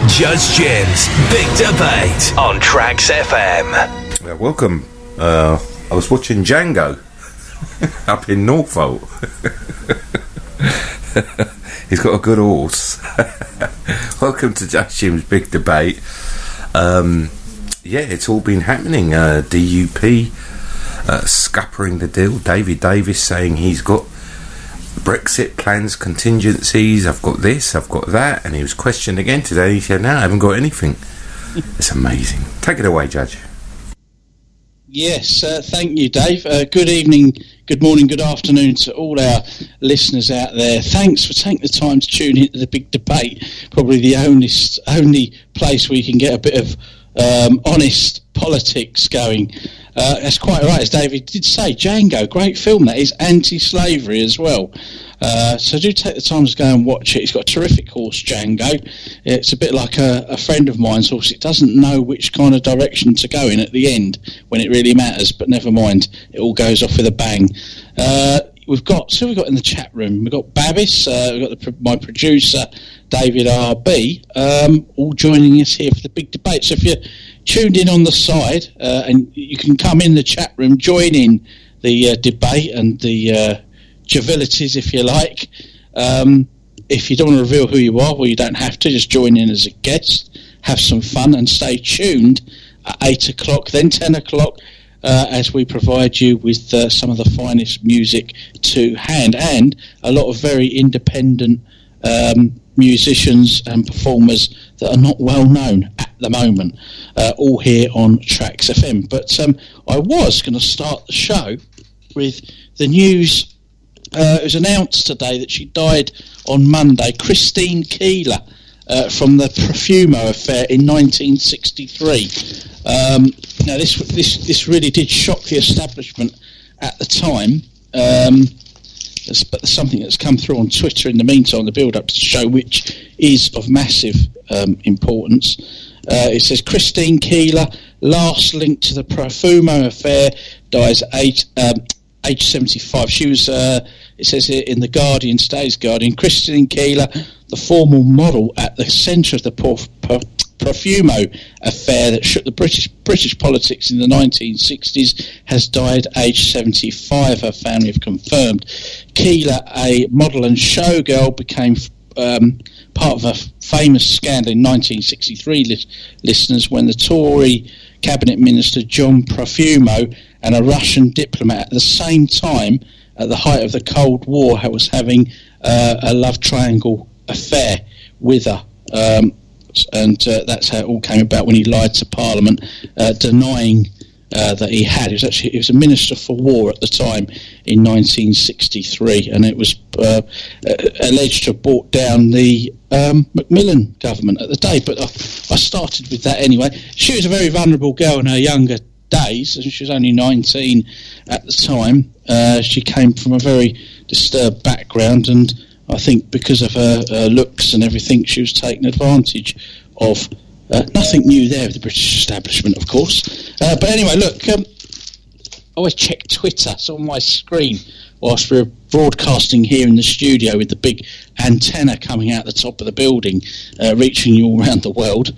Judge Jim's Big Debate on Tracks FM. Welcome. I was watching Django up in Norfolk. He's got a good horse. Welcome to Judge Jim's Big Debate. It's all been happening. DUP scuppering the deal. David Davis saying he's got Brexit plans, contingencies. I've got this, I've got that. And he was questioned again today. He said, no, I haven't got anything. It's amazing. Take it away, Judge. Yes, thank you, Dave. Good evening, good morning, good afternoon to all our listeners out there. Thanks for taking the time to tune into the Big Debate. Probably the only place where you can get a bit of honest politics going. That's quite right, as David did say. Django, great film that is, anti-slavery as well. So do take the time to go and watch it. It's got a terrific horse, Django. It's a bit like a friend of mine's horse. It doesn't know which kind of direction to go in at the end when it really matters, but never mind. It all goes off with a bang. We've got in the chat room. We've got Babis, we've got my producer, David RB, all joining us here for the Big Debate. So if you're tuned in on the side, and you can come in the chat room, join in the debate and the juvilities, if you like. If you don't want to reveal who you are, well, you don't have to. Just join in as a guest, have some fun, and stay tuned at 8 o'clock, then 10 o'clock, as we provide you with some of the finest music to hand, and a lot of very independent musicians and performers that are not well known at the moment, all here on Tracks FM. But I was going to start the show with the news. It was announced today that she died on Monday, Christine Keeler, from the Profumo affair in 1963. Now, this really did shock the establishment at the time. But there's something that's come through on Twitter in the meantime, the build-up to the show, which is of massive importance. It says, Christine Keeler, last linked to the Profumo affair, dies age 75. She was, it says here in the Guardian, today's Guardian, Christine Keeler, the former model at the centre of the Profumo affair that shook the British politics in the 1960s, has died aged 75, her family have confirmed. Keeler, a model and showgirl, became part of a famous scandal in 1963, listeners, when the Tory cabinet minister John Profumo and a Russian diplomat at the same time, at the height of the Cold War, was having a love triangle affair with her. And that's how it all came about, when he lied to Parliament, denying that he had. He was a Minister for War at the time in 1963, and it was alleged to have brought down the Macmillan government at the day. But I started with that anyway. She was a very vulnerable girl in her younger days, and she was only 19 at the time. She came from a very disturbed background, and I think because of her looks and everything, she was taken advantage of. Nothing new there with the British establishment, of course. But anyway, look, I always check Twitter. It's on my screen whilst we're broadcasting here in the studio with the big antenna coming out the top of the building, reaching you all around the world.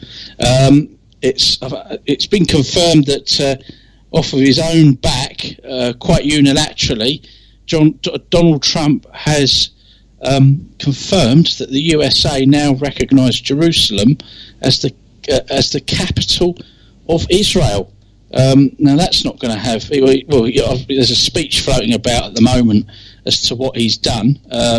It's been confirmed that off of his own back, quite unilaterally, Donald Trump has confirmed that the USA now recognise Jerusalem as the capital of Israel. Now that's not going to have. Well, there's a speech floating about at the moment as to what he's done.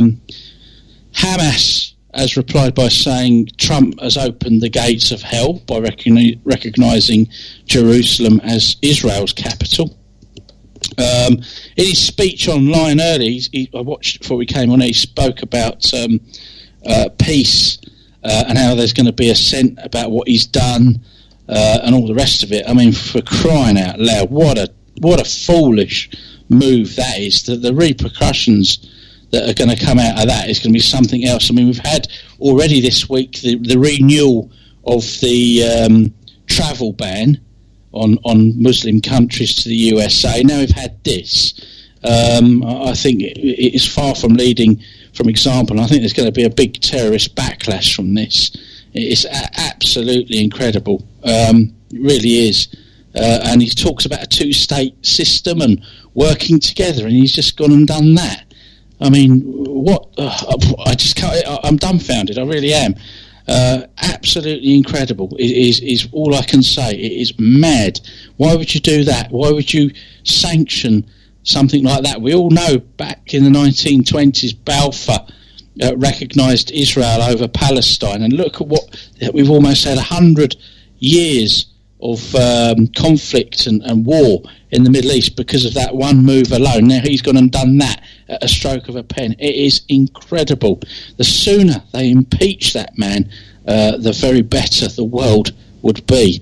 Hamas has replied by saying Trump has opened the gates of hell by recognising Jerusalem as Israel's capital. In his speech online earlier, I watched it before we came on, he spoke about peace and how there's going to be assent about what he's done and all the rest of it. I mean, for crying out loud, what a foolish move that is. The repercussions that are going to come out of that is going to be something else. I mean, we've had already this week the renewal of the travel ban on Muslim countries to the USA. Now we've had this. I think it is far from leading from example. I think there's going to be a big terrorist backlash from this It's absolutely incredible. It really is. And he talks about a two-state system and working together, and he's just gone and done that. I mean, what? I just can't. I'm dumbfounded. I really am. Absolutely incredible is all I can say. It is mad. Why would you do that? Why would you sanction something like that? We all know back in the 1920s, Balfour recognised Israel over Palestine, and look at what we've almost had 100 years of conflict and war in the Middle East because of that one move alone. Now he's gone and done that at a stroke of a pen. It is incredible. The sooner they impeach that man, the very better the world would be.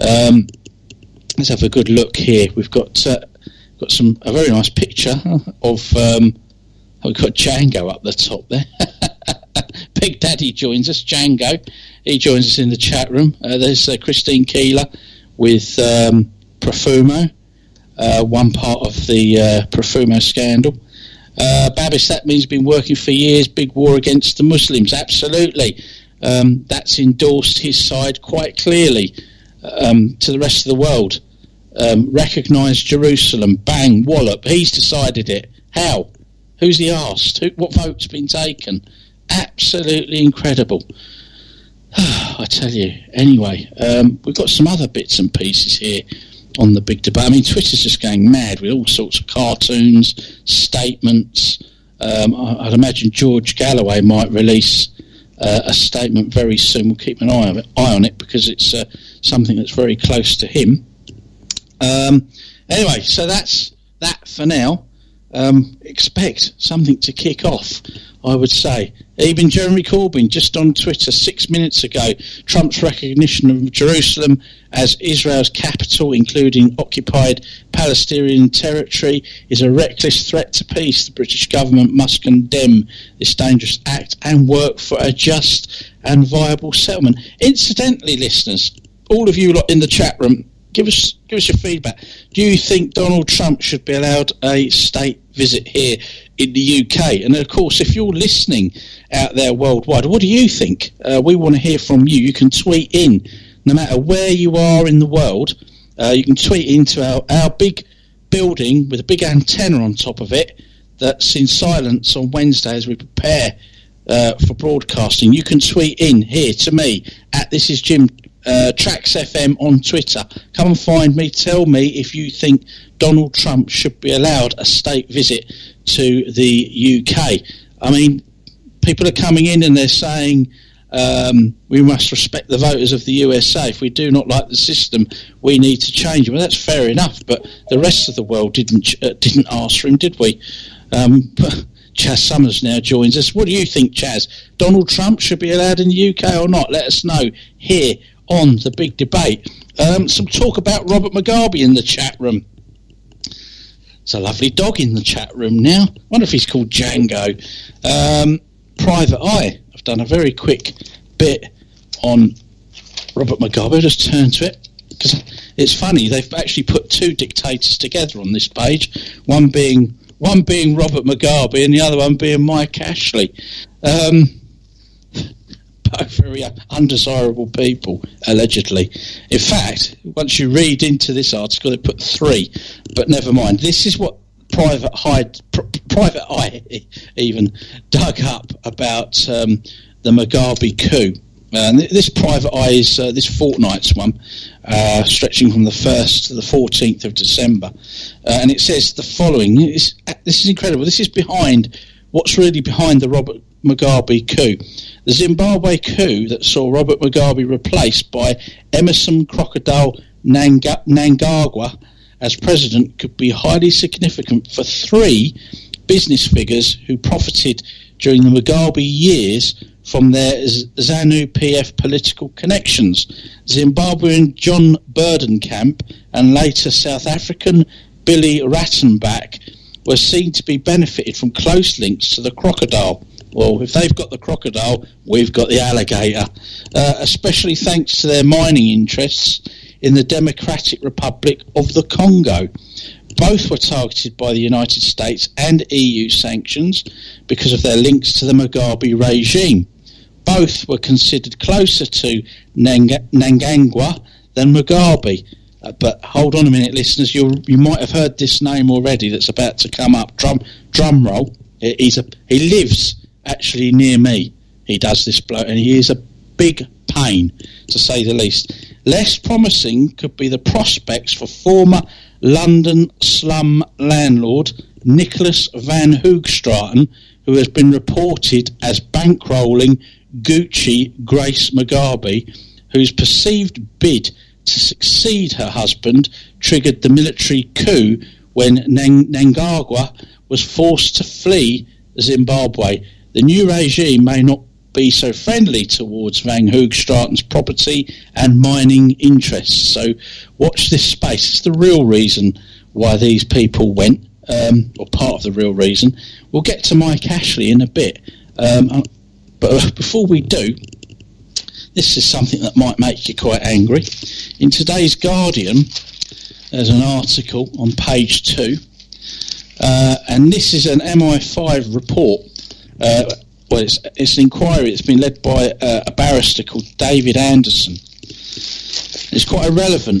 Let's have a good look here. We've got a very nice picture of we've got Django up the top there. Big Daddy joins us, Django. He joins us in the chat room. There's Christine Keeler with Profumo, one part of the Profumo scandal. Babis, that means been working for years, big war against the Muslims. Absolutely. That's endorsed his side quite clearly to the rest of the world. Recognise Jerusalem, bang, wallop. He's decided it. How? Who's he asked? What vote's been taken? Absolutely incredible. I tell you. Anyway, we've got some other bits and pieces here on the big debate. I mean, Twitter's just going mad with all sorts of cartoons, statements. I'd imagine George Galloway might release a statement very soon. We'll keep an eye on it because it's something that's very close to him. Anyway, so that's that for now. Expect something to kick off, I would say. Even Jeremy Corbyn, just on Twitter 6 minutes ago, Trump's recognition of Jerusalem as Israel's capital, including occupied Palestinian territory, is a reckless threat to peace. The British government must condemn this dangerous act and work for a just and viable settlement. Incidentally, listeners, all of you lot in the chat room, give us your feedback. Do you think Donald Trump should be allowed a state visit here in the UK? And of course, if you're listening out there worldwide, what do you think? We want to hear from you. You can tweet in, no matter where you are in the world. You can tweet into our big building with a big antenna on top of it that's in silence on Wednesday as we prepare for broadcasting. You can tweet in here to me at This Is Jim Tracks FM on Twitter. Come and find me. Tell me if you think Donald Trump should be allowed a state visit to the UK. I mean, people are coming in and they're saying we must respect the voters of the USA. If we do not like the system, we need to change it. Well, that's fair enough, but the rest of the world didn't ask for him, did we? Chaz Summers now joins us. What do you think, Chaz? Donald Trump should be allowed in the UK or not? Let us know here on the big debate. Some talk about Robert Mugabe in the chat room. It's a lovely dog in the chat room now. I wonder if he's called Django. Private Eye. I've done a very quick bit on Robert Mugabe. I'll just turn to it because it's funny. They've actually put two dictators together on this page. One being Robert Mugabe and the other one being Mike Ashley. Both very undesirable people, allegedly. In fact, once you read into this article, they put three, but never mind. This is what Private Eye even dug up about the Mugabe coup. This Private Eye is this fortnight's one, stretching from the 1st to the 14th of December. And it says the following. This is incredible. This is what's really behind the Robert Mugabe coup. The Zimbabwe coup that saw Robert Mugabe replaced by Emerson Crocodile Mnangagwa as president could be highly significant for three business figures who profited during the Mugabe years from their ZANU-PF political connections. Zimbabwean John Burdenkamp and later South African Billy Rattenbach were seen to be benefited from close links to the crocodile. Well, if they've got the crocodile, we've got the alligator, especially thanks to their mining interests in the Democratic Republic of the Congo. Both were targeted by the United States and EU sanctions because of their links to the Mugabe regime. both were considered closer to Mnangagwa than Mugabe. But hold on a minute, listeners. You might have heard this name already that's about to come up. Drum roll. He lives actually near me. He does this bloke, and he is a big pain, to say the least. Less promising could be the prospects for former London slum landlord Nicholas Van Hoogstraten, who has been reported as bankrolling Gucci Grace Mugabe, whose perceived bid to succeed her husband triggered the military coup when Mnangagwa was forced to flee Zimbabwe. The new regime may not be so friendly towards Van Hoogstraten's property and mining interests. So watch this space. It's the real reason why these people went, or part of the real reason. We'll get to Mike Ashley in a bit. But before we do, this is something that might make you quite angry. In today's Guardian, there's an article on page 2, and this is an MI5 report. Well, it's an inquiry that's been led by a barrister called David Anderson. It's quite a relevant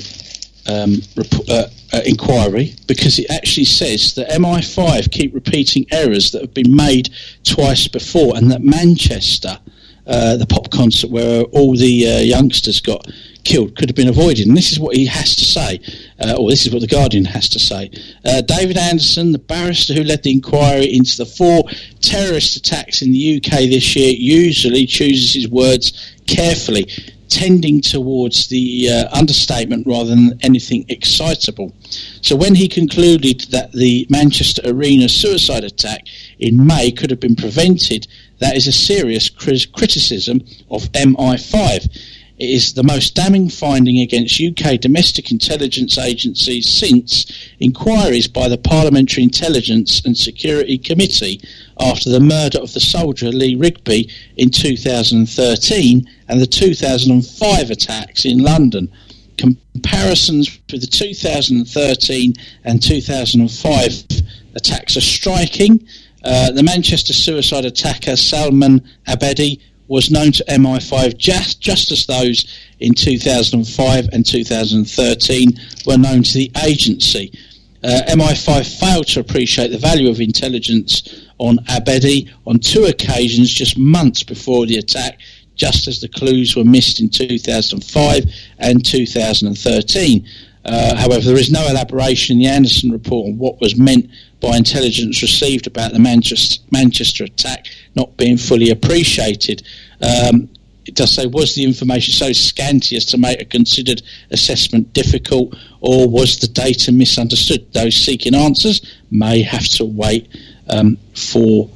inquiry, because it actually says that MI5 keep repeating errors that have been made twice before, and that Manchester, the pop concert where all the youngsters got killed, could have been avoided. And this is what he has to say, or this is what the Guardian has to say. David Anderson, the barrister who led the inquiry into the 4 terrorist attacks in the UK this year, usually chooses his words carefully, tending towards the understatement rather than anything excitable. So when he concluded that the Manchester Arena suicide attack in May could have been prevented, that is a serious criticism of MI5. It is the most damning finding against UK domestic intelligence agencies since inquiries by the Parliamentary Intelligence and Security Committee after the murder of the soldier Lee Rigby in 2013 and the 2005 attacks in London. Comparisons with the 2013 and 2005 attacks are striking. The Manchester suicide attacker Salman Abedi was known to MI5 just as those in 2005 and 2013 were known to the agency. MI5 failed to appreciate the value of intelligence on Abedi on 2 occasions just months before the attack, just as the clues were missed in 2005 and 2013. However, there is no elaboration in the Anderson report on what was meant by intelligence received about the Manchester attack not being fully appreciated. It does say, was the information so scanty as to make a considered assessment difficult, or was the data misunderstood? Those seeking answers may have to wait for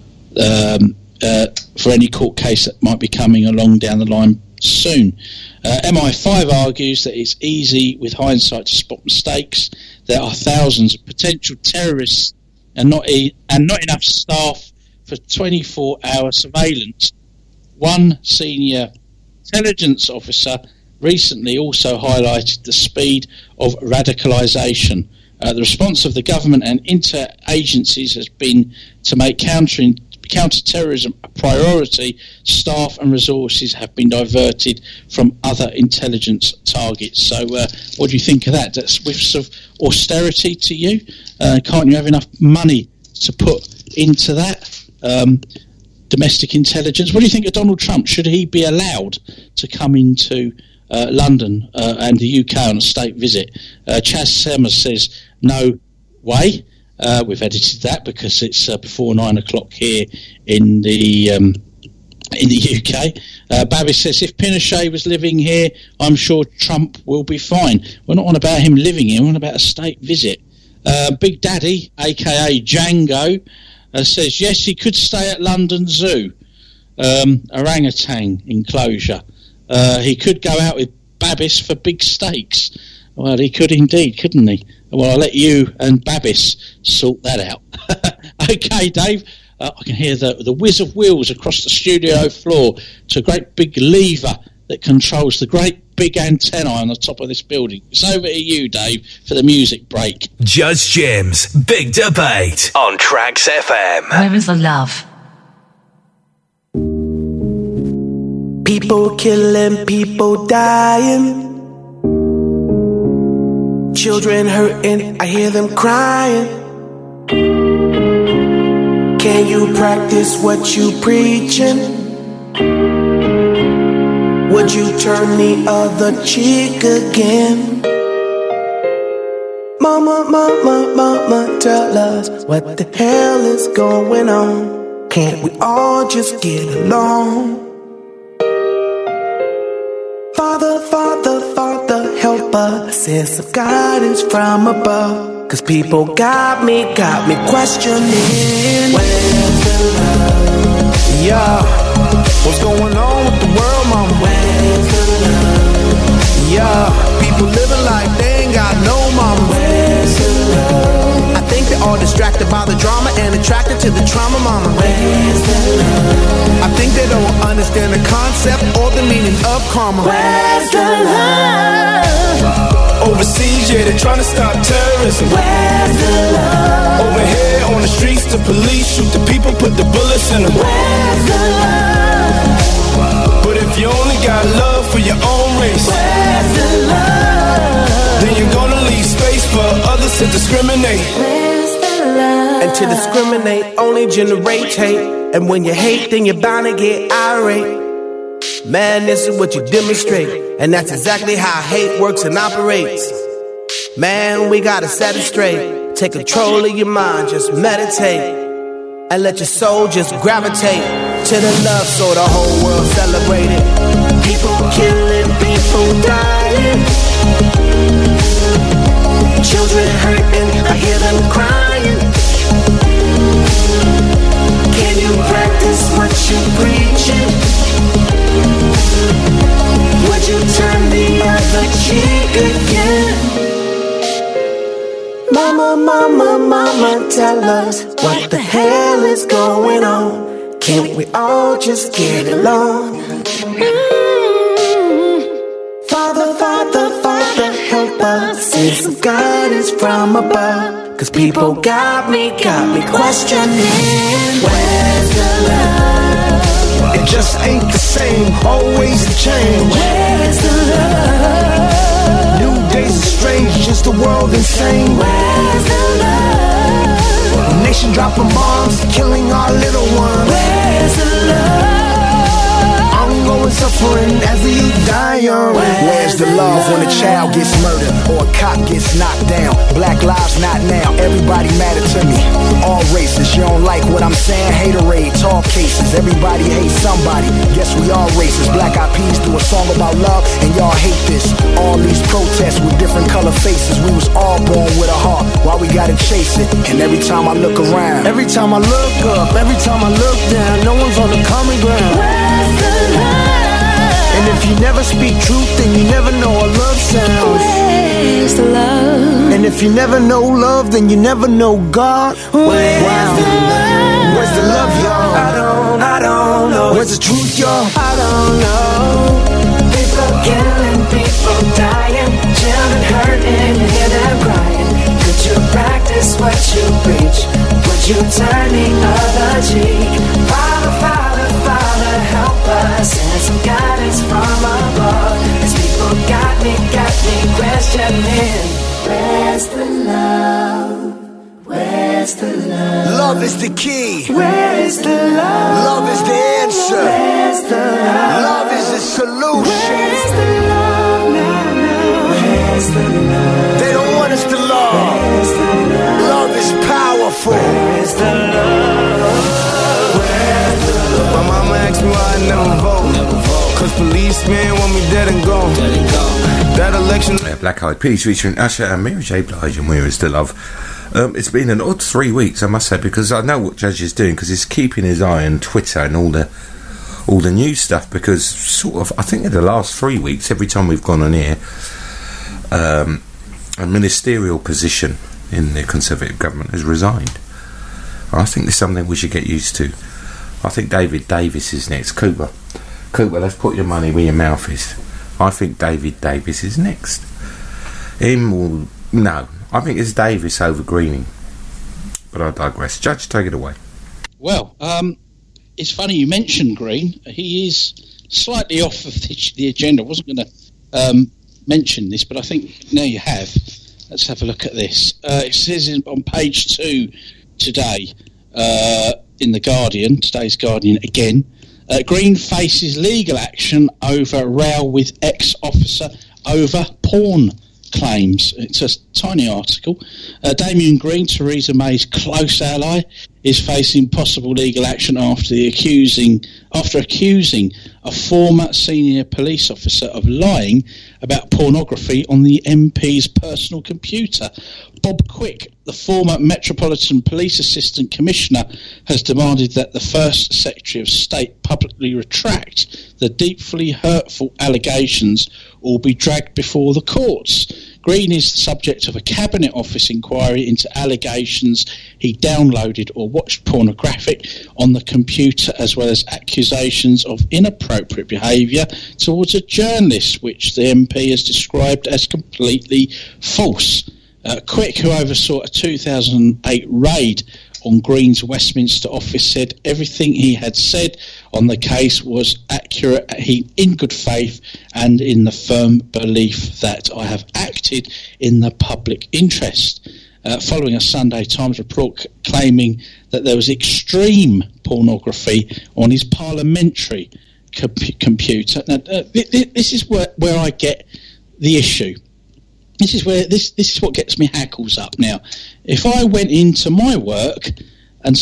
any court case that might be coming along down the line soon. MI5 argues that it's easy with hindsight to spot mistakes. There are thousands of potential terrorists and not enough staff for 24-hour surveillance. One senior intelligence officer recently also highlighted the speed of radicalisation. The response of the government and inter-agencies has been to make counter-terrorism a priority. Staff and resources have been diverted from other intelligence targets. So what do you think of that? That's whiffs of austerity to you? Can't you have enough money to put into that? Domestic intelligence. What do you think of Donald Trump? Should he be allowed to come into London and the UK on a state visit? Chaz Semmers says no way. We've edited that because it's before 9 o'clock here in the UK. Babis says, if Pinochet was living here, I'm sure Trump will be fine. We're not on about him living here, we're on about a state visit. Big Daddy, aka Django, says, yes, he could stay at London Zoo, orangutan enclosure. He could go out with Babis for big steaks. Well, he could indeed, couldn't he? Well, I'll let you and Babis sort that out. Okay, Dave. I can hear the whiz of wheels across the studio floor to a great big lever that controls the great big antenna on the top of this building. It's over to you, Dave, for the music break. Judge Jim's Big Debate on Tracks FM. Where is the love? People killing, people dying. Children hurting, I hear them crying. Can you practice what you preaching? Would you turn the other cheek again? Mama, mama, mama, tell us what the hell is going on. Can't we all just get along? Father, Father, Father, help us. Send some guidance from above. Cause people got me questioning. Where's the love? Yeah. What's going on with the world, mama? Where's the love? Yeah. People living like they ain't got no mama. Where's the love? I think they're all distracted by the drama and attracted to the trauma, mama. Where's the love? I think they don't understand the concept or the meaning of karma. Where's the love? Overseas, yeah, they're trying to stop terrorism. Where's the love? Over here on the streets, the police shoot the people, put the bullets in them. Where's the love? But if you only got love for your own race, where's the love? then you're gonna leave space for others to discriminate. Where's the love? And to discriminate only generates hate. And when you hate, then you're bound to get irate. Man, this is what you demonstrate. And that's exactly how hate works and operates. Man, we gotta set it straight. Take control of your mind, just meditate. And let your soul just gravitate to the love so the whole world celebrate it. People killing, people dying. Children hurting, I hear them crying. Can you practice what you're preaching? Would you turn the other cheek again? Mama, mama, mama, tell us what the hell is going on. Can't we all just get along? Father, Father, Father, help us. Send some guidance from above. Cause people got me questioning. Where's the love? It just ain't the same, always a change. Where's the love? New days are strange, just the world insane. Where's the love? Nation dropping bombs, killing our little ones. Where's the love? Ongoing suffering as the youth die young. Where's the love when a child gets murdered or a cop gets knocked down? Black lives not now, everybody matter to me. All races, you don't like what I'm saying? Haterade, tall cases, everybody hates somebody. Guess we all racist. Black Eyed Peas do a song about love and y'all hate this. All these protests with different color faces. We was all born with a heart, why we gotta chase it? And every time I look around, every time I look up, every time I look down, no one's on the common ground. Where's the love? and if you never speak truth, then you never know what love sounds. Where's the love? And if you never know love, then you never know God. Where's the love? Where's the love, y'all? I don't know. Where's the truth, y'all? I don't know. People killing, people dying, children hurting, you hear them crying. Could you practice what you preach? Would you turn the other cheek? Father, Father, Father, help us. Send some guidance from above. These people got me questioning. Where's the love? Where's the love? Love is the key. Where is the love? Love is the answer. Where's the love? Love is the solution. Where's the love now? Where's the love? They don't want us to love. Where's the love? Love is powerful. Where's the love? Where's the love? My mama asked me why I never vote. Cause policemen want me dead and gone. That election. Black Eyed Peas featuring Usher and Mary J. Blige and Where Is the Love. It's been an odd 3 weeks, I must say, because I know what Judge is doing, because he's keeping his eye on Twitter and all the news stuff, because sort of, I think in the last 3 weeks, every time we've gone on here, a ministerial position in the Conservative government has resigned. I think there's something we should get used to. I think David Davis is next. Cooper, let's put your money where your mouth is. I think David Davis is next. No, I think it's Davis over Greening. But I digress. Judge, take it away. Well, it's funny you mentioned Green. He is slightly off of the agenda. I wasn't going to mention this, but I think now you have. Let's have a look at this. It says on page 2 today in The Guardian, today's Guardian again, Green faces legal action over row with ex-officer over porn claims. It's a tiny article. Damien Green, Theresa May's close ally, is facing possible legal action after accusing a former senior police officer of lying about pornography on the MP's personal computer. Bob Quick, the former Metropolitan Police Assistant Commissioner, has demanded that the First Secretary of State publicly retract the deeply hurtful allegations or be dragged before the courts. Green is the subject of a Cabinet Office inquiry into allegations he downloaded or watched pornographic on the computer, as well as accusations of inappropriate behaviour towards a journalist, which the MP has described as completely false. Quick, who oversaw a 2008 raid on Green's Westminster office, said everything he had said on the case was accurate, in good faith and in the firm belief that I have acted in the public interest. Following a Sunday Times report claiming that there was extreme pornography on his parliamentary computer. Now, this is where I get the issue. This is where this is what gets me hackles up. Now, if I went into my work and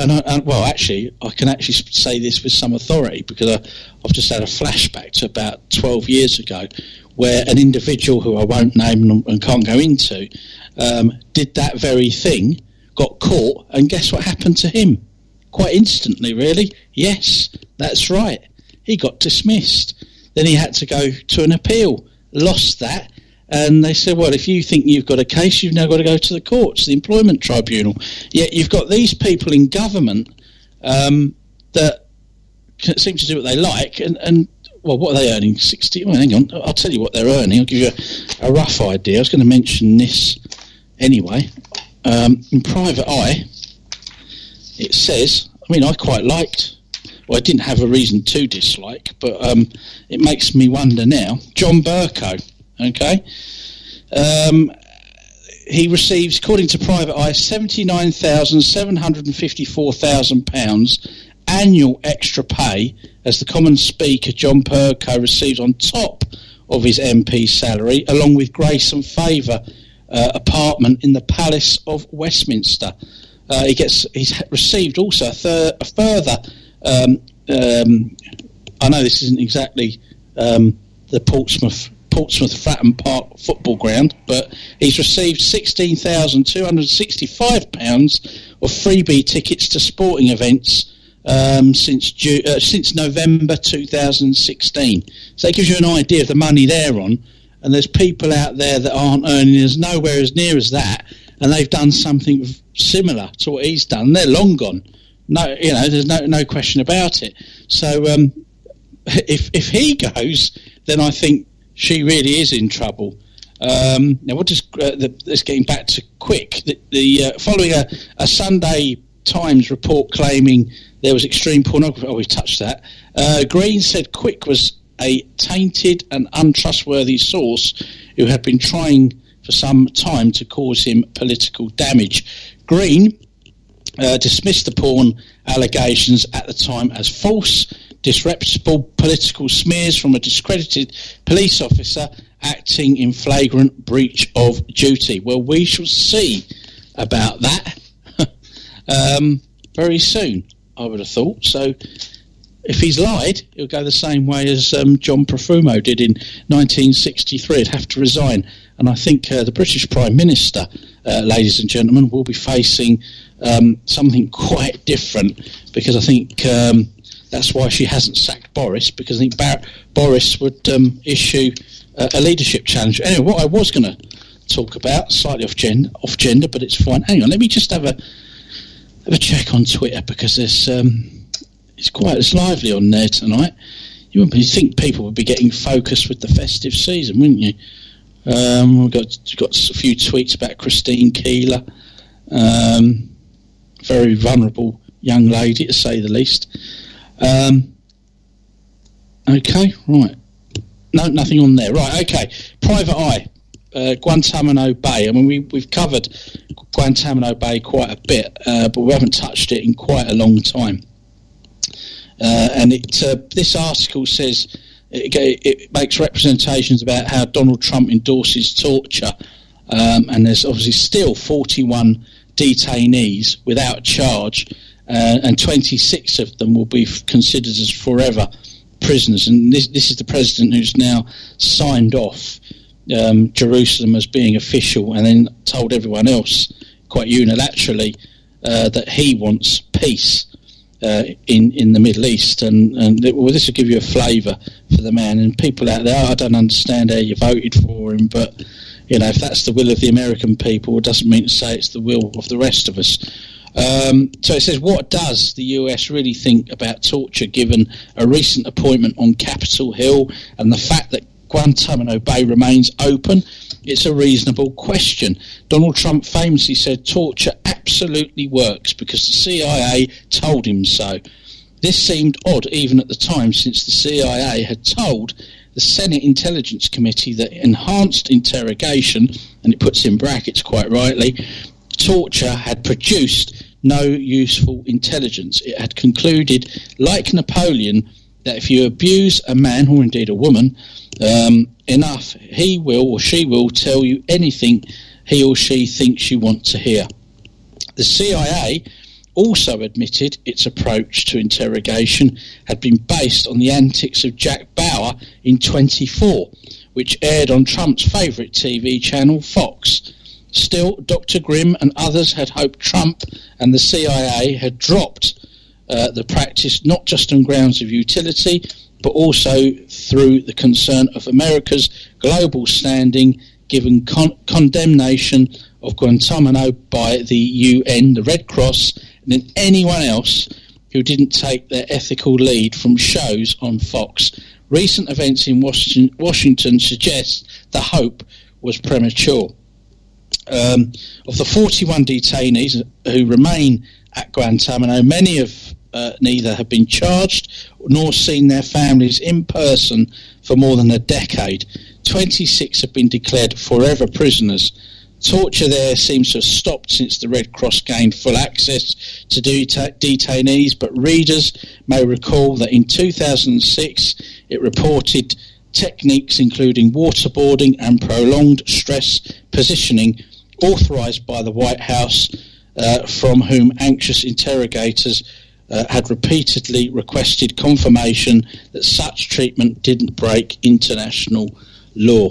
I can actually say this with some authority, because I've just had a flashback to about 12 years ago, where an individual who I won't name and can't go into did that very thing, got caught, and guess what happened to him? Quite instantly, really. Yes, that's right. He got dismissed. Then he had to go to an appeal, lost that. And they said, well, if you think you've got a case, you've now got to go to the courts, the employment tribunal. Yet you've got these people in government that seem to do what they like. And well, what are they earning? 60? Well, hang on, I'll tell you what they're earning. I'll give you a rough idea. I was going to mention this anyway. In Private Eye, it says, I quite liked, well, I didn't have a reason to dislike, but it makes me wonder now. John Bercow. Okay, he receives, according to Private Eye, £79,754,000 annual extra pay as the Commons Speaker John Bercow receives on top of his MP salary, along with grace and favour apartment in the Palace of Westminster. He's received also a further. I know this isn't exactly the Portsmouth Fratton Park football ground, but he's received £16,265 of freebie tickets to sporting events since November 2016. So it gives you an idea of the money they're on, and there's people out there that aren't earning as nowhere as near as that, and they've done something similar to what he's done. They're long gone. No, there's no question about it. So if he goes, then I think she really is in trouble. Now, what does let's getting back to Quick. Following a Sunday Times report claiming there was extreme pornography. Oh, we've touched that. Green said Quick was a tainted and untrustworthy source who had been trying for some time to cause him political damage. Green dismissed the porn allegations at the time as false, disreputable political smears from a discredited police officer acting in flagrant breach of duty. Well, we shall see about that very soon, I would have thought. So if he's lied, he'll go the same way as John Profumo did in 1963. He'd have to resign. And I think the British Prime Minister, ladies and gentlemen, will be facing something quite different, because I think that's why she hasn't sacked Boris, because I think Boris would issue a leadership challenge. Anyway, what I was going to talk about, slightly off gender, but it's fine. Hang on, let me just have a check on Twitter, because it's lively on there tonight. You think people would be getting focused with the festive season, wouldn't you? We've got a few tweets about Christine Keeler, very vulnerable young lady, to say the least. Okay, right. No, nothing on there. Right, okay. Private Eye, Guantanamo Bay. I mean, we've covered Guantanamo Bay quite a bit, but we haven't touched it in quite a long time. And this article says it makes representations about how Donald Trump endorses torture, and there's obviously still 41 detainees without charge, and 26 of them will be considered as forever prisoners. And this is the president who's now signed off Jerusalem as being official, and then told everyone else quite unilaterally that he wants peace in the Middle East. And this will give you a flavour for the man. And people out there, I don't understand how you voted for him, but if that's the will of the American people, it doesn't mean to say it's the will of the rest of us. So it says, what does the US really think about torture, given a recent appointment on Capitol Hill and the fact that Guantanamo Bay remains open? It's a reasonable question. Donald Trump famously said torture absolutely works because the CIA told him so. This seemed odd even at the time, since the CIA had told the Senate Intelligence Committee that enhanced interrogation, and it puts in brackets quite rightly, torture had produced no useful intelligence. It had concluded, like Napoleon, that if you abuse a man, or indeed a woman, enough, he will or she will tell you anything he or she thinks you want to hear. The CIA also admitted its approach to interrogation had been based on the antics of Jack Bauer in 24, which aired on Trump's favourite TV channel, Fox. Still, Dr. Grimm and others had hoped Trump and the CIA had dropped the practice, not just on grounds of utility, but also through the concern of America's global standing, given condemnation of Guantanamo by the UN, the Red Cross, and then anyone else who didn't take their ethical lead from shows on Fox. Recent events in Washington suggest the hope was premature. Of the 41 detainees who remain at Guantanamo, many of neither have been charged nor seen their families in person for more than a decade. 26 have been declared forever prisoners. Torture there seems to have stopped since the Red Cross gained full access to detainees, but readers may recall that in 2006 it reported techniques including waterboarding and prolonged stress positioning authorised by the White House, from whom anxious interrogators had repeatedly requested confirmation that such treatment didn't break international law.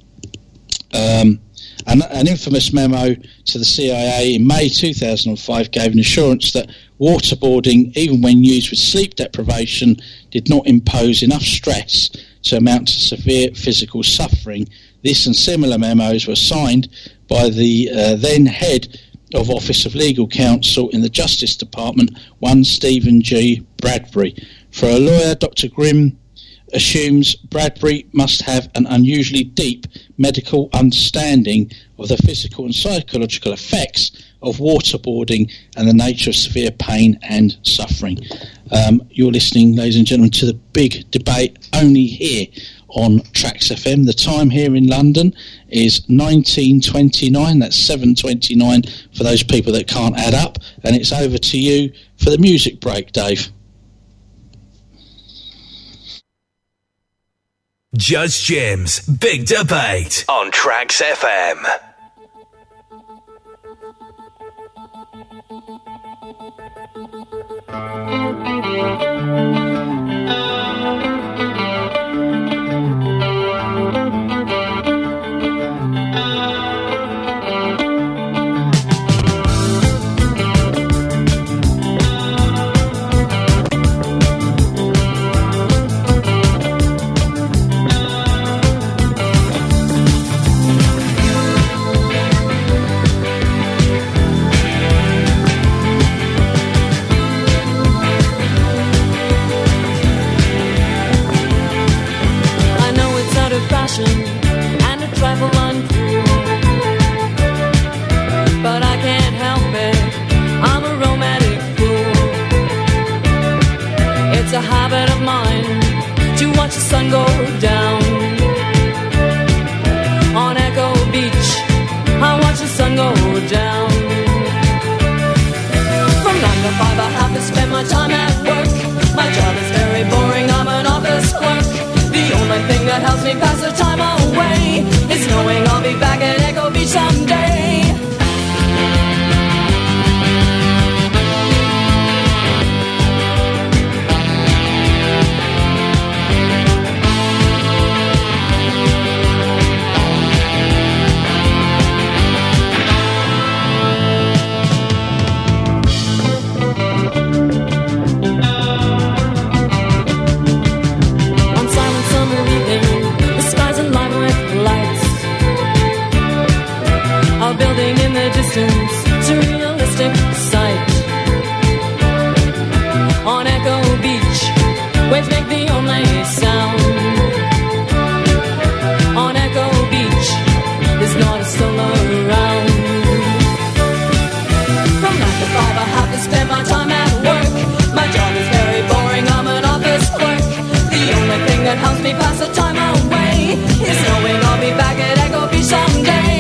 An infamous memo to the CIA in May 2005 gave an assurance that waterboarding, even when used with sleep deprivation, did not impose enough stress to amount to severe physical suffering. This and similar memos were signed by the then head of Office of Legal Counsel in the Justice Department, one Stephen G. Bradbury. For a lawyer, Dr. Grimm assumes Bradbury must have an unusually deep medical understanding of the physical and psychological effects of waterboarding and the nature of severe pain and suffering. You're listening, ladies and gentlemen, to the big debate only here on Tracks FM. The time here in London is 19:29. That's 7:29 for those people that can't add up. And it's over to you for the music break, Dave. Judge Jim's Big Debate on Tracks FM. sun go down. On Echo Beach, I watch the sun go down. From 9 to 5 I have to spend my time at work. My job is very boring, I'm an office clerk. The only thing that helps me pass the time away is knowing I'll be back at Echo Beach someday. Building in the distance, surrealistic sight. On Echo Beach, waves make the only sound. On Echo Beach, there's not a soul around. From 9 to 5 I have to spend my time at work. My job is very boring, I'm an office clerk. The only thing that helps me pass the time away is knowing I'll be back at Echo Beach someday.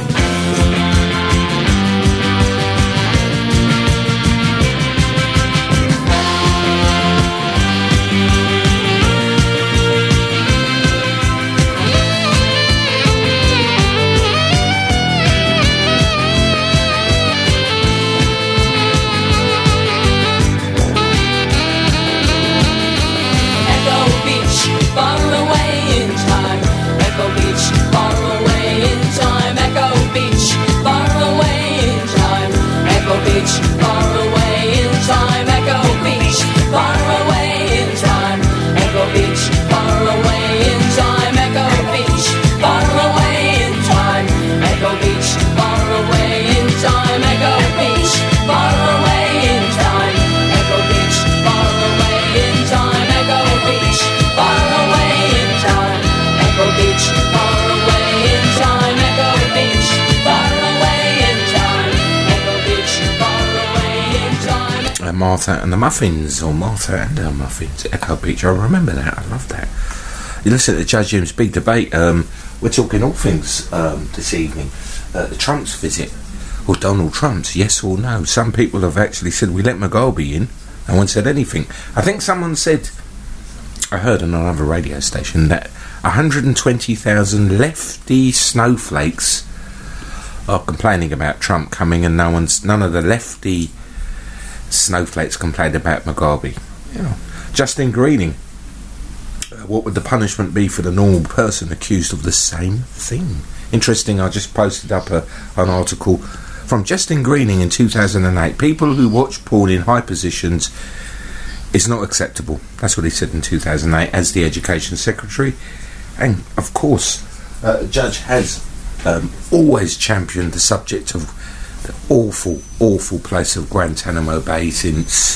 Martha and the Muffins, or Martha and her Muffins, Echo Beach. I remember that. I love that. You listen to Judge Jim's Big Debate. We're talking all things this evening. The Trump's visit, or Donald Trump's, yes or no. Some people have actually said we let Mugabe in. No one said anything. I think someone said, I heard on another radio station, that 120,000 lefty snowflakes are complaining about Trump coming, and none of the lefty snowflakes complained about Mugabe. You know, Justin Greening. What would the punishment be for the normal person accused of the same thing? Interesting. I just posted up an article from Justin Greening in 2008. People who watch porn in high positions is not acceptable. That's what he said in 2008 as the Education Secretary. And of course, the judge has always championed the subject of the awful place of Guantanamo Bay since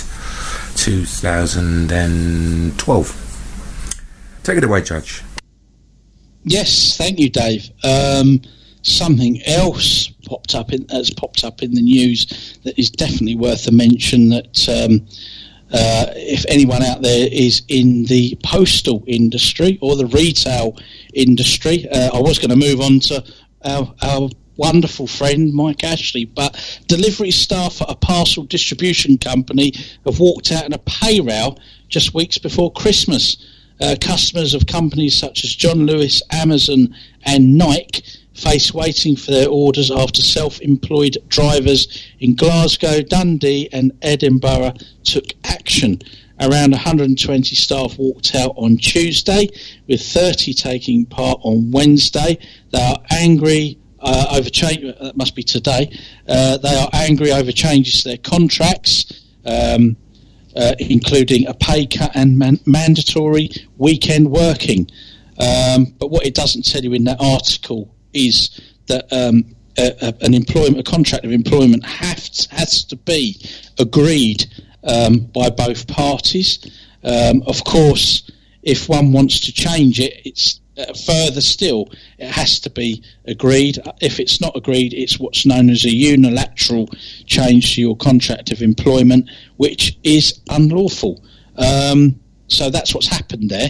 2012. Take it away, Judge. Yes, thank you, Dave. Something else has popped up in the news that is definitely worth a mention. That if anyone out there is in the postal industry or the retail industry, I was going to move on to our wonderful friend Mike Ashley, but delivery staff at a parcel distribution company have walked out in a pay row just weeks before Christmas. Customers of companies such as John Lewis, Amazon and Nike face waiting for their orders after self-employed drivers in Glasgow, Dundee and Edinburgh took action. Around 120 staff walked out on Tuesday, with 30 taking part on Wednesday. They are angry over change. That must be today. They are angry over changes to their contracts, including a pay cut and mandatory weekend working. But what it doesn't tell you in that article is that a contract of employment has to be agreed by both parties. Of course, if one wants to change it, it's further still, it has to be agreed. If it's not agreed, it's what's known as a unilateral change to your contract of employment, which is unlawful. So that's what's happened there.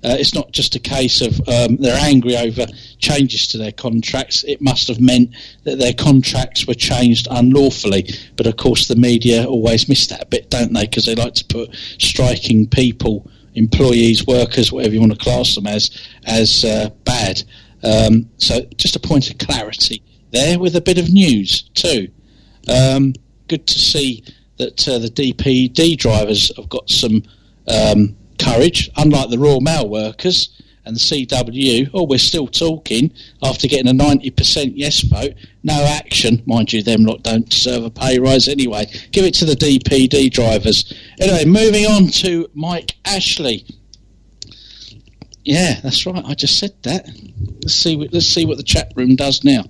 It's not just a case of they're angry over changes to their contracts. It must have meant that their contracts were changed unlawfully. But, of course, the media always miss that bit, don't they? Because they like to put striking people, employees, workers, whatever you want to class them as bad. So just a point of clarity there with a bit of news too. Good to see that the DPD drivers have got some courage, unlike the Royal Mail workers and the CW. Oh, we're still talking after getting a 90% yes vote. No action. Mind you, them lot don't deserve a pay rise anyway. Give it to the DPD drivers. Anyway, moving on to Mike Ashley. Yeah, that's right. I just said that. Let's see what the chat room does now.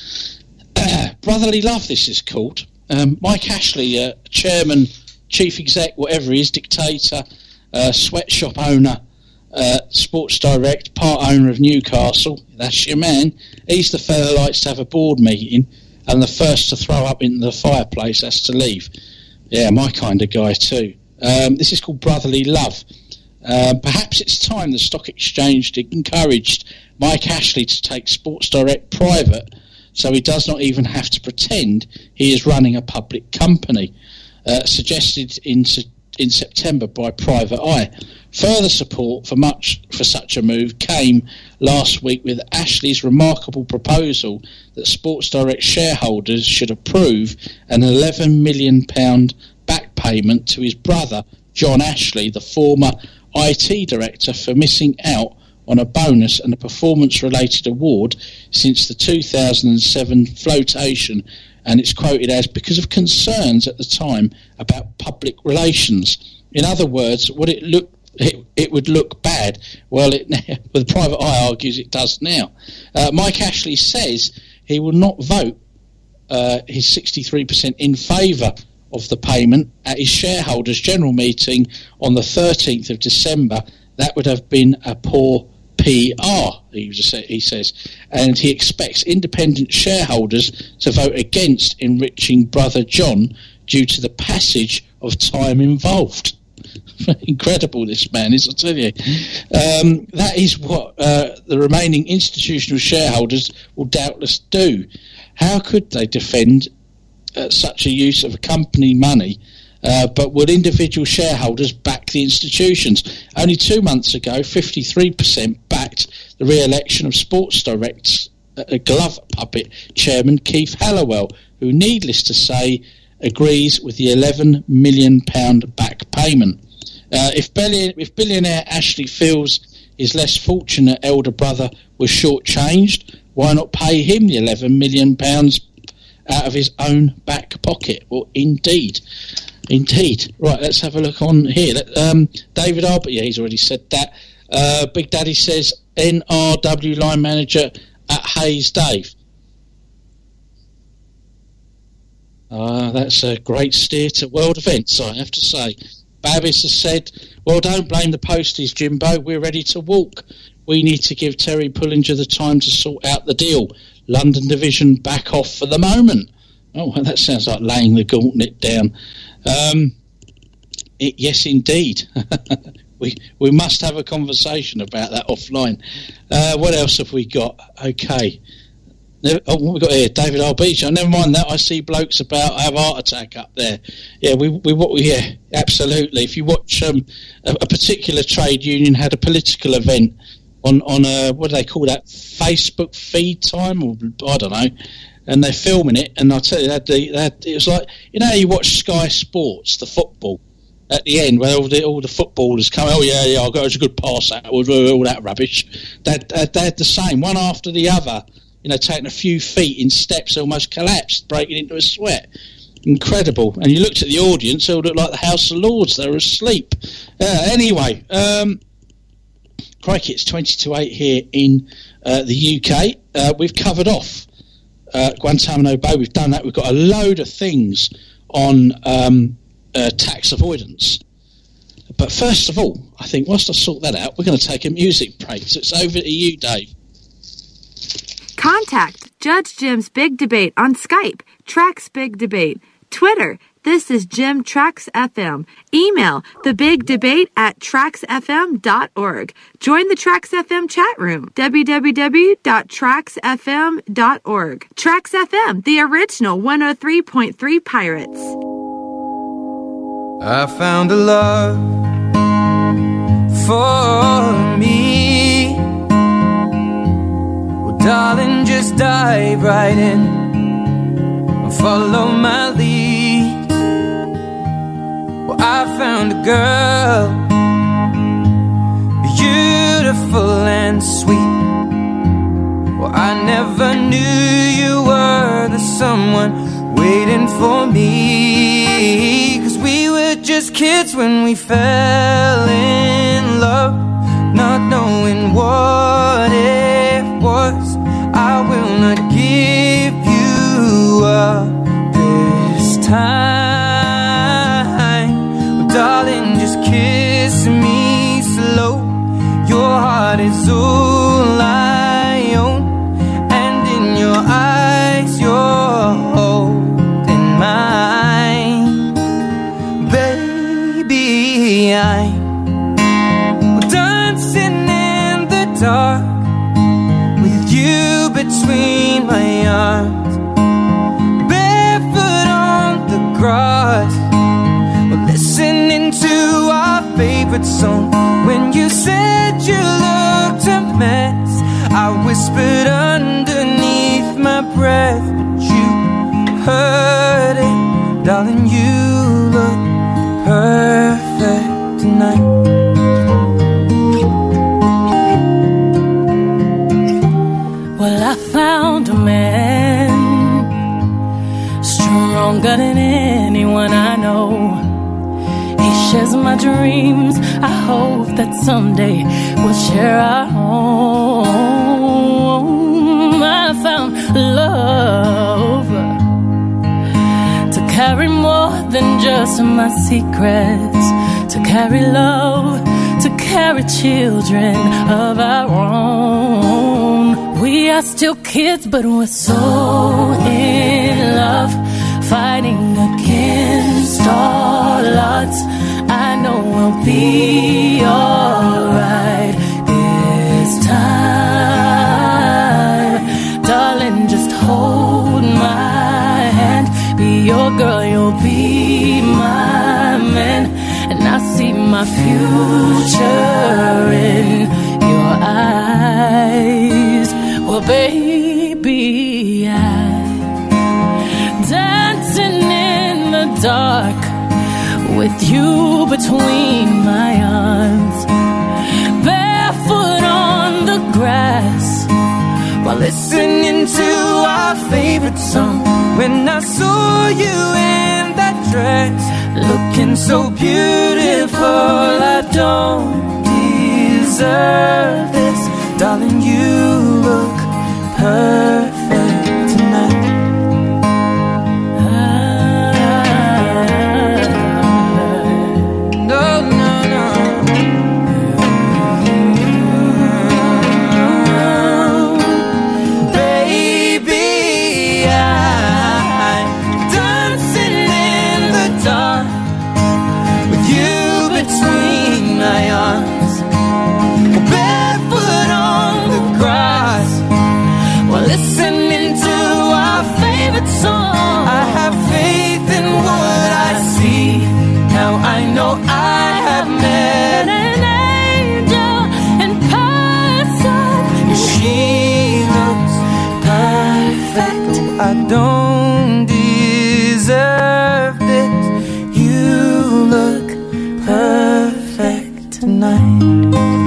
Brotherly Love, this is called. Mike Ashley, chairman, chief exec, whatever he is, dictator, sweatshop owner, Sports Direct, part owner of Newcastle. That's your man. He's the fella who likes to have a board meeting, and the first to throw up into the fireplace has to leave. Yeah, my kind of guy too. This is called Brotherly Love. Perhaps it's time the stock exchange encouraged Mike Ashley to take Sports Direct private, so he does not even have to pretend he is running a public company, suggested in September by Private Eye. Further support for such a move came last week with Ashley's remarkable proposal that Sports Direct shareholders should approve an £11 million back payment to his brother, John Ashley, the former IT director, for missing out on a bonus and a performance-related award since the 2007 flotation, and it's quoted as because of concerns at the time about public relations. In other words, it would look bad. Well, the Private Eye argues it does now. Mike Ashley says he will not vote his 63% in favour of the payment at his shareholders' general meeting on the 13th of December. That would have been a poor PR, he says, and he expects independent shareholders to vote against enriching brother John due to the passage of time involved. Incredible this man is, I tell you. That is what the remaining institutional shareholders will doubtless do. How could they defend such a use of company money, but would individual shareholders back the institutions? Only 2 months ago, 53% backed the re-election of Sports Direct's glove puppet chairman Keith Halliwell, who, needless to say, agrees with the £11 million back payment. If billionaire Ashley feels his less fortunate elder brother was shortchanged, why not pay him the £11 million out of his own back pocket? Well, indeed. Right, let's have a look on here. David Arbor, yeah, he's already said that. Big Daddy says NRW line manager at Hayes Dave. That's a great steer to world events, I have to say. Babis has said, well, don't blame the posties, Jimbo. We're ready to walk. We need to give Terry Pullinger the time to sort out the deal. London division back off for the moment. Oh, well, that sounds like laying the gauntlet down. Yes, indeed. we must have a conversation about that offline. What else have we got? Okay. What we got here? David R. Beach. Never mind that. I see blokes about have heart attack up there. Yeah, yeah, absolutely. If you watch a particular trade union had a political event on what do they call that, Facebook feed time, or I don't know, and they're filming it, and I tell you that it was like, you know, you watch Sky Sports, the football at the end where all the footballers come. Oh yeah, I got a good pass out, all that rubbish. They had the same one after the other. You know, taking a few feet in steps, almost collapsed, breaking into a sweat. Incredible. And you looked at the audience, it looked like the House of Lords. They were asleep. Anyway, crikey, it's 20-8 here in the UK. We've covered off Guantanamo Bay. We've done that. We've got a load of things on tax avoidance. But first of all, I think whilst I sort that out, we're going to take a music break. So it's over to you, Dave. Contact Judge Jim's Big Debate on Skype, Tracks Big Debate, Twitter, This is Jim Trax FM. Email thebigdebate@traxfm.org. Join the Trax FM chat room, www.traxfm.org. Trax FM, the original 103.3 Pirates. I found a love for me. Well, darling, just dive right in and follow my lead. Well, I found a girl, beautiful and sweet. Well, I never knew you were the someone waiting for me. 'Cause we were just kids when we fell in love, not knowing what it was. I will not give you up this time. Oh, darling, just kiss me slow. Your heart is all I own, and in your eyes you're holding mine. Baby, I'm dancing in the dark with you between my arms, barefoot on the grass. We're listening to our favorite song. When you said you looked a mess, I whispered underneath my breath, but you heard it. Darling, you look perfect tonight. Well, I found a man stronger than anyone I know. He shares my dreams. I hope that someday we'll share our home. I found love to carry more than just my secrets, to carry love, to carry children of our own. We are still kids, but we're so in love, fighting against all odds. I know we'll be alright this time. Darling, just hold my hand. Be your girl, you'll be my man. And I see my future in your eyes. Well, baby, I'm dancing in the dark with you between my arms, barefoot on the grass, while listening to our favorite song. When I saw you in that dress, looking so beautiful, I don't deserve this. Darling, you look perfect tonight. I don't deserve this. You look perfect tonight.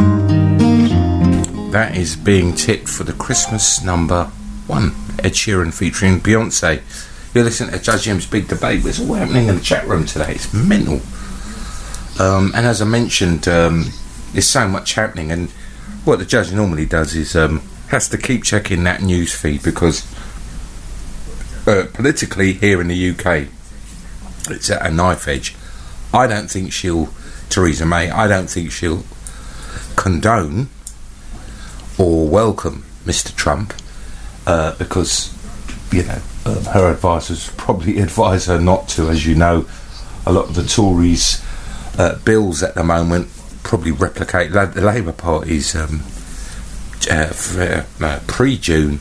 That is Being Tipped for the Christmas number 1. Ed Sheeran featuring Beyonce. You're listening to Judge Jim's Big Debate. It's all happening in the chat room today. It's mental. And as I mentioned, there's so much happening. And what the judge normally does is has to keep checking that news feed, because politically here in the UK it's at a knife edge. I don't think Theresa May, I don't think she'll condone or welcome Mr. Trump, because her advisors probably advise her not to. As you know, a lot of the Tories' bills at the moment probably replicate the Labour Party's pre-June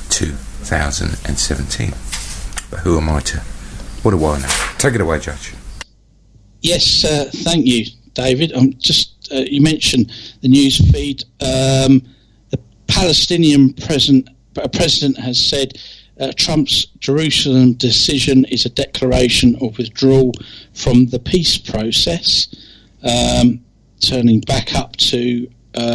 2017. But who am I to? What do I know? Take it away, Judge. Yes, thank you, David. You mentioned the news feed. The Palestinian president has said Trump's Jerusalem decision is a declaration of withdrawal from the peace process. Turning back up to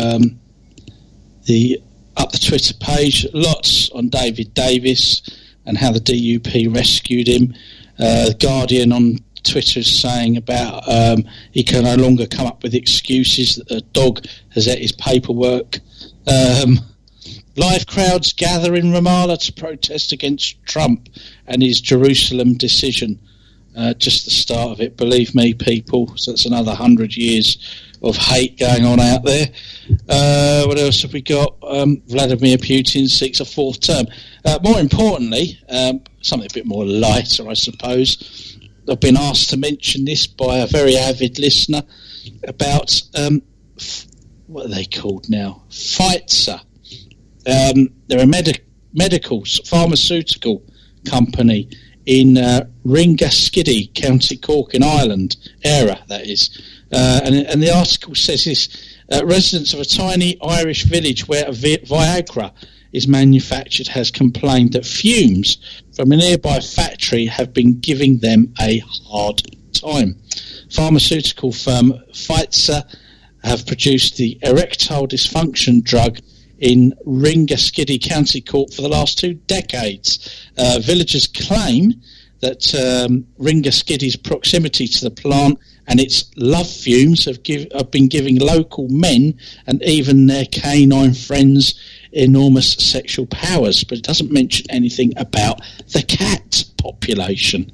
the Twitter page, lots on David Davis and how the DUP rescued him. The Guardian on Twitter is saying about he can no longer come up with excuses that the dog has ate his paperwork. Live crowds gather in Ramallah to protest against Trump and his Jerusalem decision. Just the start of it, believe me, people. So it's another 100 years of hate going on out there. What else have we got? Vladimir Putin seeks a fourth term. More importantly, something a bit more lighter, I suppose. I've been asked to mention this by a very avid listener about what are they called now? Pfizer. They're a pharmaceutical company in Ringaskiddy, County Cork in Ireland, Eire, that is. And the article says this, residents of a tiny Irish village where Viagra is manufactured has complained that fumes from a nearby factory have been giving them a hard time. Pharmaceutical firm Pfizer have produced the erectile dysfunction drug in Ringaskiddy, County Cork for the last 2 decades. Villagers claim that Ringaskiddy's proximity to the plant and its love fumes have been giving local men and even their canine friends enormous sexual powers, but it doesn't mention anything about the cat population.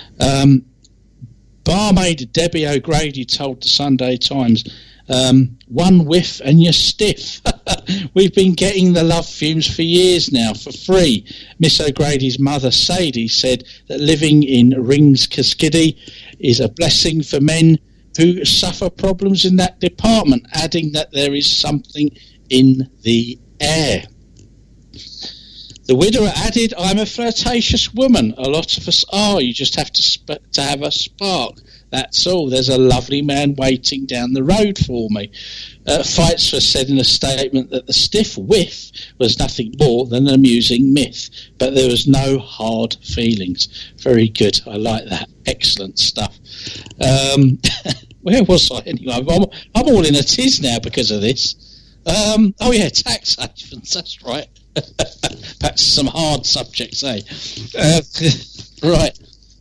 Barmaid Debbie O'Grady told the Sunday Times, one whiff and you're stiff. We've been getting the love fumes for years now for free. Miss O'Grady's mother Sadie said that living in Ringaskiddy is a blessing for men who suffer problems in that department, adding that there is something in the air. The widower added, I'm a flirtatious woman. A lot of us are. You just have to have a spark. That's all. There's a lovely man waiting down the road for me. Pfizer said in a statement that the stiff whiff was nothing more than an amusing myth, but there was no hard feelings. Very good. I like that. Excellent stuff. Where was I anyway? I'm all in a tiz now because of this. Oh yeah, tax havens. That's right. Perhaps some hard subjects, eh? Right.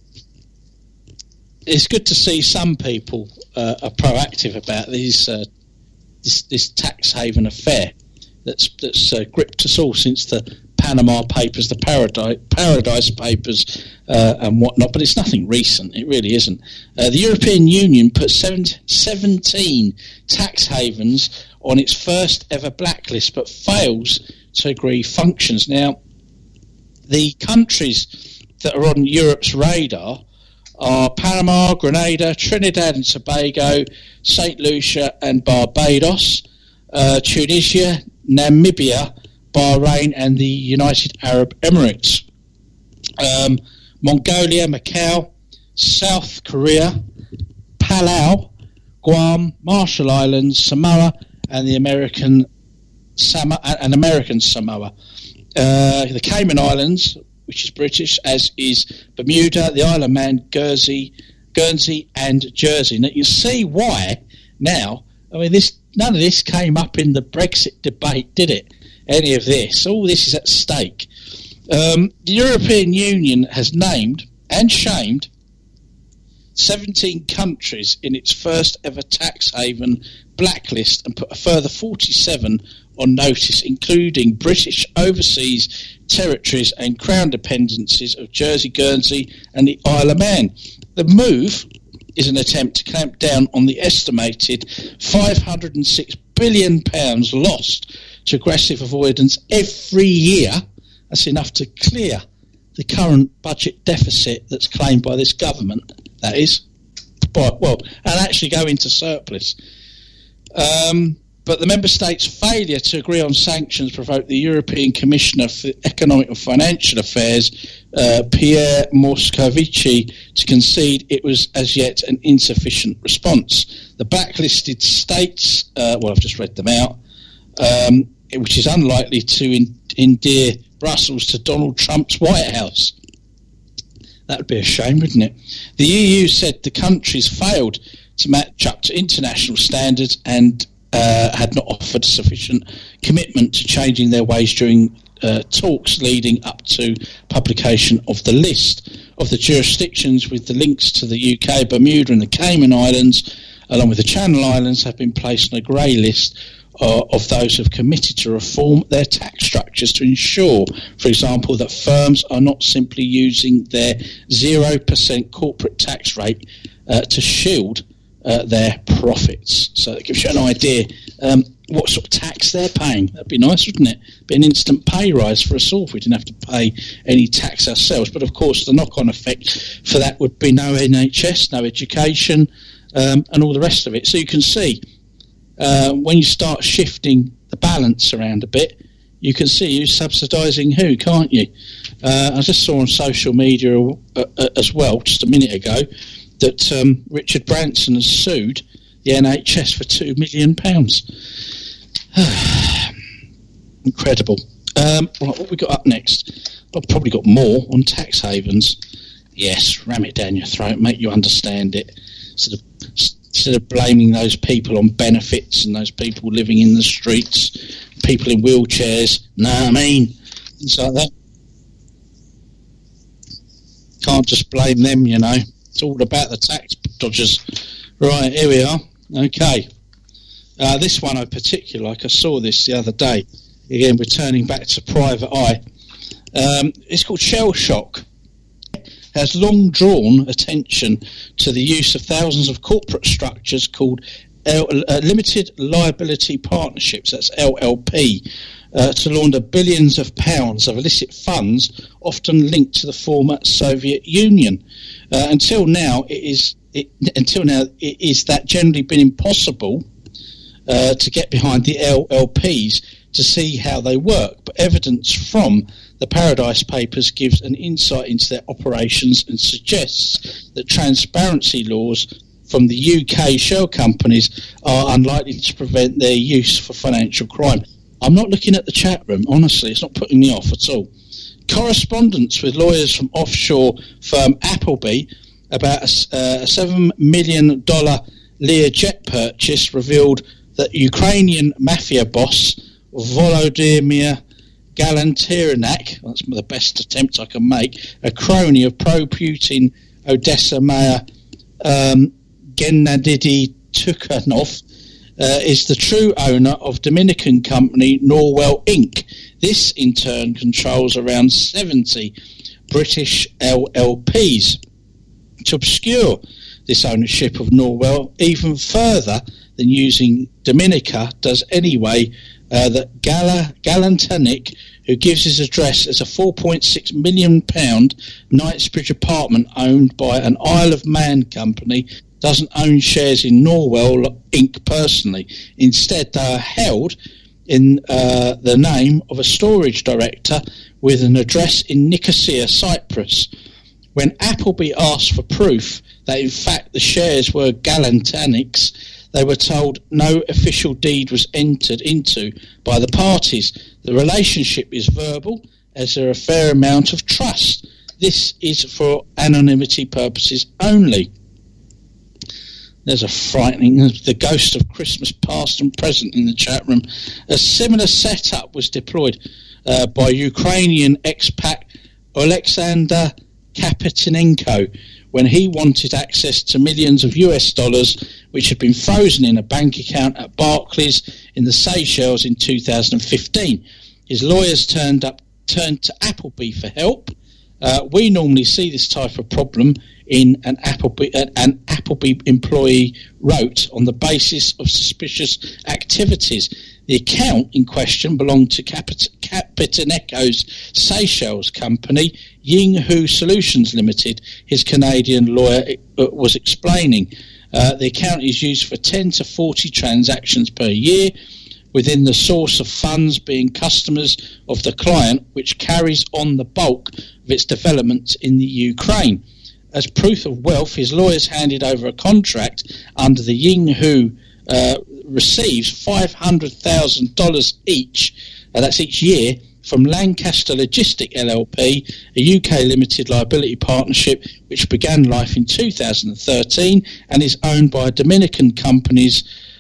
It's good to see some people are proactive about these this tax haven affair that's gripped us all since the Panama Papers, the Paradise Papers, and whatnot. But it's nothing recent. It really isn't. The European Union put 17 tax havens on its first ever blacklist, but fails to agree functions. Now, the countries that are on Europe's radar are Panama, Grenada, Trinidad and Tobago, St. Lucia and Barbados, Tunisia, Namibia, Bahrain and the United Arab Emirates, Mongolia, Macau, South Korea, Palau, Guam, Marshall Islands, Samoa and the American Samoa. The Cayman Islands, which is British, as is Bermuda, the Isle of Man, Guernsey and Jersey. Now you see why now. I mean, none of this came up in the Brexit debate, did it? Any of this? All this is at stake. The European Union has named and shamed 17 countries in its first ever tax haven blacklist and put a further 47 on notice, including British overseas territories and crown dependencies of Jersey, Guernsey and the Isle of Man. The move is an attempt to clamp down on the estimated £506 billion lost to aggressive avoidance every year. That's enough to clear the current budget deficit that's claimed by this government, that is, and actually go into surplus. But the member states' failure to agree on sanctions provoked the European Commissioner for Economic and Financial Affairs, Pierre Moscovici, to concede it was as yet an insufficient response. The blacklisted states, I've just read them out, which is unlikely to endear Brussels to Donald Trump's White House. That would be a shame, wouldn't it? The EU said the countries failed to match up to international standards and had not offered sufficient commitment to changing their ways during talks leading up to publication of the list of the jurisdictions with the links to the UK, Bermuda and the Cayman Islands, along with the Channel Islands, have been placed on a grey list of those who have committed to reform their tax structures to ensure, for example, that firms are not simply using their 0% corporate tax rate to shield their profits. So it gives you an idea what sort of tax they're paying. That'd be nice, wouldn't it? Be an instant pay rise for us all if we didn't have to pay any tax ourselves. But of course, the knock-on effect for that would be no NHS, no education, and all the rest of it. So you can see when you start shifting the balance around a bit, you can see who's subsidising who, can't you? I just saw on social media as well, just a minute ago, that Richard Branson has sued the NHS for £2 million. Incredible. Right, what have we got up next? I've probably got more on tax havens. Yes, ram it down your throat, make you understand it. Instead of blaming those people on benefits and those people living in the streets, people in wheelchairs, things like that. Can't just blame them, you know. It's all about the tax dodgers. Right, here we are. Okay. This one I particularly like. I saw this the other day. Again, returning back to Private Eye. It's called Shell Shock. Has long drawn attention to the use of thousands of corporate structures called Limited Liability Partnerships, that's LLP, to launder billions of pounds of illicit funds, often linked to the former Soviet Union. Until now, it is that generally been impossible to get behind the LLPs to see how they work. But evidence from the Paradise Papers gives an insight into their operations and suggests that transparency laws from the UK shell companies are unlikely to prevent their use for financial crime. I'm not looking at the chat room, honestly, it's not putting me off at all. Correspondence with lawyers from offshore firm Appleby about a $7 million Learjet purchase revealed that Ukrainian mafia boss Volodymyr Galantynak, that's the best attempt I can make, a crony of pro-Putin Odessa mayor Gennady Tukhanov, is the true owner of Dominican company Norwell Inc. This, in turn, controls around 70 British LLPs. To obscure this ownership of Norwell even further than using Dominica does anyway, that Galantynak, who gives his address as a £4.6 million Knightsbridge apartment owned by an Isle of Man company, doesn't own shares in Norwell Inc. personally. Instead, they are held in the name of a storage director with an address in Nicosia, Cyprus. When Appleby asked for proof that in fact the shares were Galantynak's, they were told no official deed was entered into by the parties. The relationship is verbal, as there are a fair amount of trust. This is for anonymity purposes only. There's a frightening, the ghost of Christmas past and present in the chat room. A similar setup was deployed by Ukrainian expat Alexander Kapitinenko when he wanted access to millions of US dollars which had been frozen in a bank account at Barclays in the Seychelles in 2015. His lawyers turned to Appleby for help, We normally see this type of problem in an Appleby employee wrote on the basis of suspicious activities. The account in question belonged to Capitaneco's Seychelles company, Ying Hu Solutions Limited, his Canadian lawyer was explaining. The account is used for 10 to 40 transactions per year, within the source of funds being customers of the client, which carries on the bulk of its developments in the Ukraine. As proof of wealth, his lawyers handed over a contract under the Ying Hu receives $500,000 each, that's each year, from Lancaster Logistic LLP, a UK limited liability partnership which began life in 2013 and is owned by Dominican companies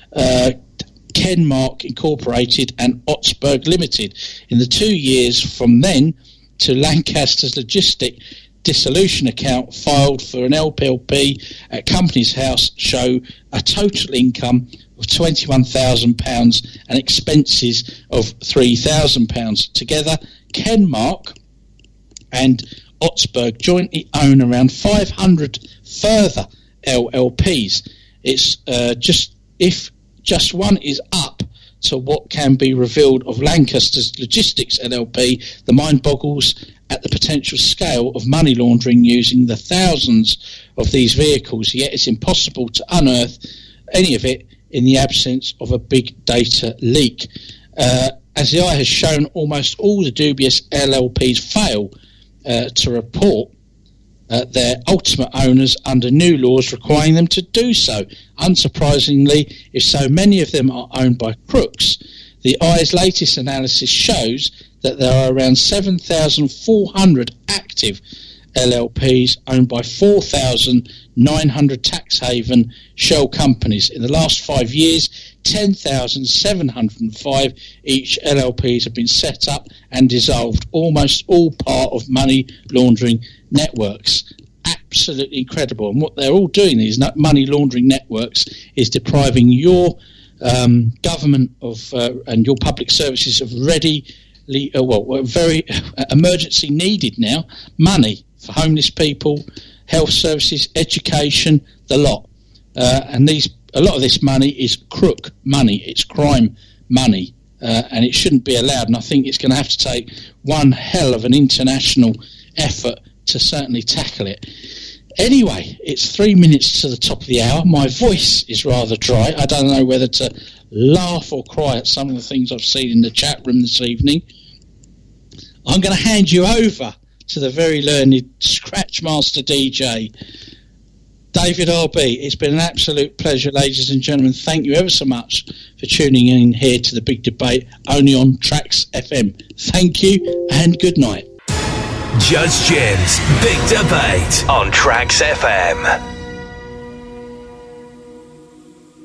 Kenmark Incorporated and Otsberg Limited. In the 2 years from then to Lancaster's Logistic dissolution account filed for an LPLP at Companies House show a total income of £21,000 and expenses of £3,000. Together, Kenmark and Otsberg jointly own around 500 further LLPs. It's just one is up to what can be revealed of Lancaster's Logistics LLP, the mind boggles at the potential scale of money laundering using the thousands of these vehicles, yet it's impossible to unearth any of it in the absence of a big data leak. As the eye has shown, almost all the dubious LLPs fail to report their ultimate owners under new laws requiring them to do so. Unsurprisingly, if so many of them are owned by crooks, the Eye's latest analysis shows that there are around 7,400 active LLPs owned by 4,900 tax haven shell companies. In the last 5 years, 10,705 each LLPs have been set up and dissolved, almost all part of money laundering networks. Absolutely incredible. And what they're all doing, these money laundering networks, is depriving your government of and your public services of very emergency needed now money for homeless people, health services, education, the lot. And a lot of this money is crook money. It's crime money, and it shouldn't be allowed. And I think it's going to have to take one hell of an international effort to certainly tackle it. Anyway, it's 3 minutes to the top of the hour. My voice is rather dry. I don't know whether to laugh or cry at some of the things I've seen in the chat room this evening. I'm going to hand you over to the very learned Scratch Master DJ, David RB. It's been an absolute pleasure, ladies and gentlemen. Thank you ever so much for tuning in here to the Big Debate, only on Tracks FM. Thank you and good night. Judge Jim's Big Debate on Tracks FM.